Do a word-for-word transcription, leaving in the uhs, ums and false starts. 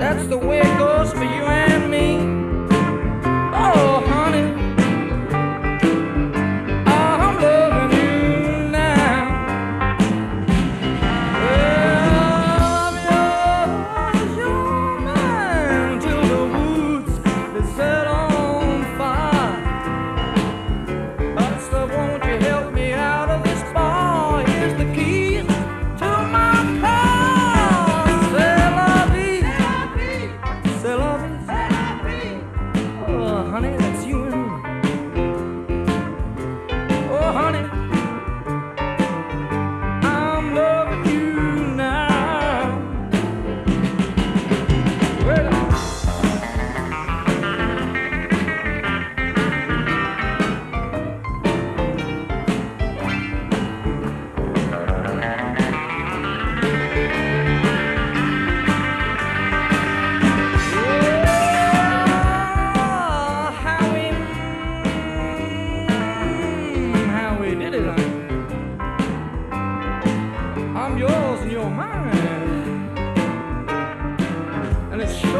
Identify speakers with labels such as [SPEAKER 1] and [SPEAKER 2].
[SPEAKER 1] That's the way it goes for you and me. Oh, honey, I'm loving you now. Well, I'm yours, you're mine, till the woods they set on fire. But so won't you help me out of this bar? Here's the keys to my car. C'est la vie, c'est la vie. Oh, honey, that's you and me. Oh, honey, I'm loving you now. Well, oh, how we, mm, how we did it, honey. I'm yours and you're mine, and it's sure